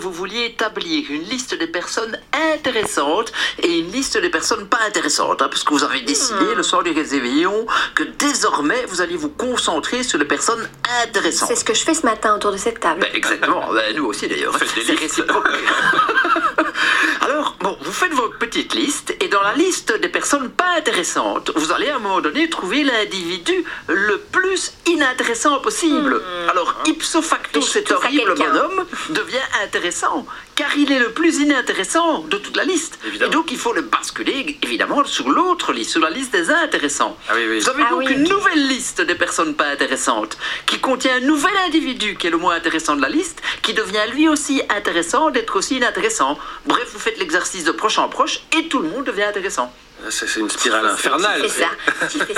vous vouliez établir une liste des personnes intéressantes et une liste des personnes pas intéressantes, hein, parce que vous avez décidé le soir du réveillon que désormais vous alliez vous concentrer sur les personnes intéressantes. C'est ce que je fais ce matin autour de cette table. Ben, exactement, ben, nous aussi d'ailleurs. Faites des C'est listes. réciproque. Alors, bon, vous faites votre petite liste et dans la liste des personnes pas intéressantes, vous allez à un moment donné trouver l'individu le plus inintéressant possible. Alors, ipso facto, cet tout à horrible quelqu'un. bonhomme devient intéressant car il est le plus inintéressant de toute la liste. Évidemment. Et donc, il faut le basculer évidemment sur l'autre liste, sur la liste des intéressants. Ah oui, oui. Vous avez Ah donc oui, une ok. nouvelle liste des personnes pas intéressantes qui contient un nouvel individu qui est le moins intéressant de la liste, qui devient lui aussi intéressant d'être aussi inintéressant. Bref, vous faites l'exercice de proche en proche et tout le monde devient intéressant. C'est une spirale infernale. Tu fais ça. Tu fais ça.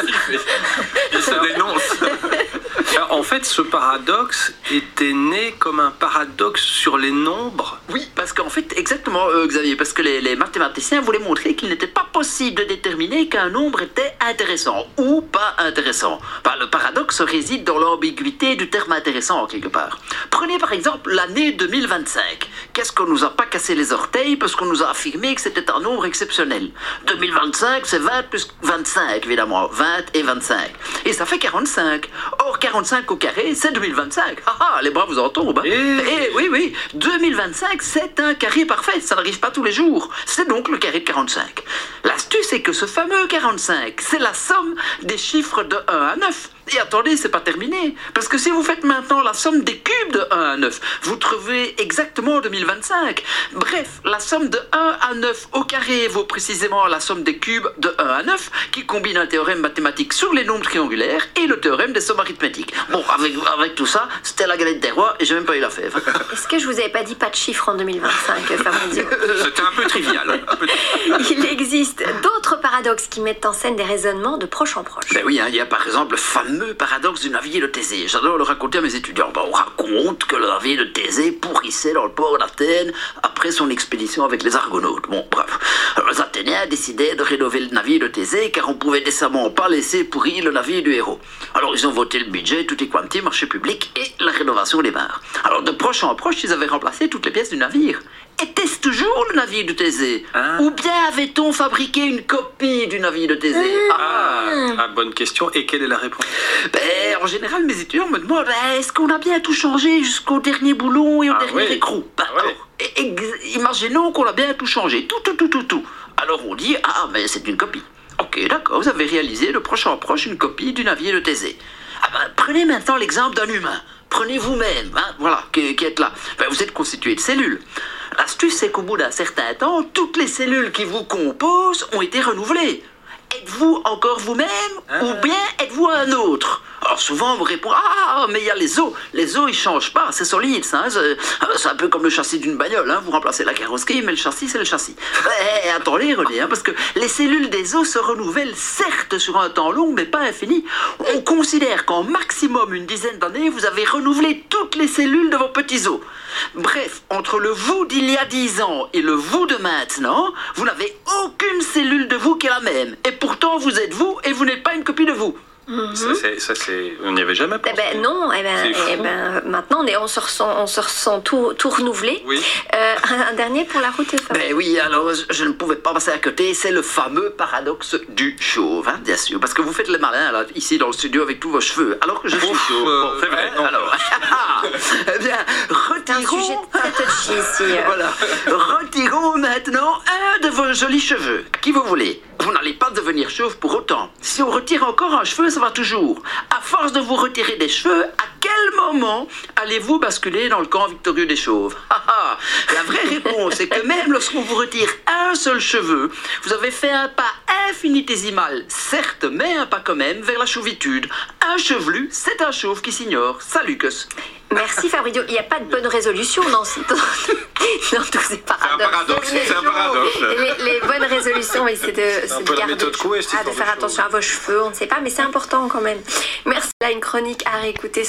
Il se dénonce. Alors, en fait, ce paradoxe était né comme un paradoxe sur les nombres. Oui, parce qu'en fait, exactement, Xavier, parce que les mathématiciens voulaient montrer qu'il n'était pas possible de déterminer qu'un nombre était intéressant ou pas intéressant. Enfin, le paradoxe réside dans l'ambiguïté du terme intéressant, quelque part. Prenez par exemple l'année 2025. Qu'est-ce qu'on nous a pas cassé les orteils parce qu'on nous a affirmé que c'était un nombre exceptionnel. 2025, c'est 20 plus 25, évidemment. 20 et 25. Et ça fait 45. Or, 45 au carré, c'est 2025. Ah ah, les bras vous en tombent. Hein. Et oui, oui, 2025, c'est un carré parfait. Ça n'arrive pas tous les jours. C'est donc le carré de 45. L'astuce, c'est que ce fameux 45, c'est la somme des chiffres de 1 à 9. Et attendez, c'est pas terminé. Parce que si vous faites maintenant la somme des cubes de 1 à 9, vous trouvez exactement 2025. Bref, la somme de 1 à 9 au carré vaut précisément la somme des cubes de 1 à 9, qui combine un théorème mathématique sur les nombres triangulaires et le théorème des sommes arithmétiques. Bon, avec tout ça, c'était la galette des rois et j'ai même pas eu la fève. Est-ce que je vous avais pas dit pas de chiffres en 2025, Fabrizio? C'était un peu trivial. Il existe d'autres paradoxes qui mettent en scène des raisonnements de proche en proche. Ben oui, hein, il y a par exemple le fameux paradoxe du navire de Thésée. J'adore le raconter à mes étudiants. Ben, on raconte que le navire de Thésée pourrissait dans le port d'Athènes après son expédition avec les Argonautes. Bon, bref. Alors, les Athéniens décidaient de rénover le navire de Thésée car on pouvait décemment pas laisser pourrir le navire du héros. Alors ils ont voté le budget, tout est quanti, marché public et la rénovation démarre. Alors de proche en proche, ils avaient remplacé toutes les pièces du navire. Était-ce toujours le navire de Thésée? Ah. Ou bien avait-on fabriqué une copie du navire de Thésée? Bonne question. Et quelle est la réponse? Ben, en général, mes étudiants me demandent est-ce qu'on a bien tout changé jusqu'au dernier boulon et au dernier oui. écrou? Ben, oui. alors, imaginons qu'on a bien tout changé, tout. Alors on dit mais c'est une copie. Ok, d'accord, vous avez réalisé de proche en proche une copie du navire de Thésée. Prenez maintenant l'exemple d'un humain. Prenez vous-même, hein, voilà, qui êtes là. Ben, vous êtes constitué de cellules. L'astuce, c'est qu'au bout d'un certain temps, toutes les cellules qui vous composent ont été renouvelées. Êtes-vous encore vous-même ou bien êtes-vous un autre? Alors souvent on me répond mais il y a les os. Les os ils changent pas, c'est solide ça. Hein, c'est un peu comme le châssis d'une bagnole. Hein, vous remplacez la carrosserie mais le châssis c'est le châssis. Attendez René, hein, parce que les cellules des os se renouvellent certes sur un temps long mais pas infini. On considère qu'en maximum une dizaine d'années vous avez renouvelé toutes les cellules de vos petits os. Bref, entre le vous d'il y a 10 ans et le vous de maintenant, vous n'avez aucune cellule de vous qui est la même. Et pourtant, vous êtes vous et vous n'êtes pas une copie de vous. Ça, on n'y avait jamais pensé. Non, C'est fou. maintenant on se ressent tout renouvelé. Oui. Un dernier pour la route, Fabrizio. Ben oui, alors je ne pouvais pas passer à côté, c'est le fameux paradoxe du chauve, hein, bien sûr, parce que vous faites le malin là, ici dans le studio avec tous vos cheveux, alors que je suis chauve. Bon, c'est vrai, non. Alors, eh bien, C'est un sujet retirons... très touchy ici. Voilà. Retirons maintenant un de vos jolis cheveux. Qui vous voulez? Vous n'allez pas devenir chauve pour autant. Si on retire encore un cheveu, ça va toujours. À force de vous retirer des cheveux, à quel moment allez-vous basculer dans le camp victorieux des chauves? La vraie réponse est que même lorsqu'on vous retire un seul cheveu, vous avez fait un pas infinitésimal, certes, mais un pas quand même vers la chauvitude. Un chevelu, c'est un chauve qui s'ignore. Salut, Cus. Merci Fabrizio. Il n'y a pas de bonne résolution dans tous ces paradoxes. C'est un paradoxe. Les bonnes résolutions, oui, c'est un peu de la méthode Coué, cette de histoire de faire cheveux. attention à vos cheveux, on ne sait pas, mais c'est important quand même. Merci. Là, une chronique à réécouter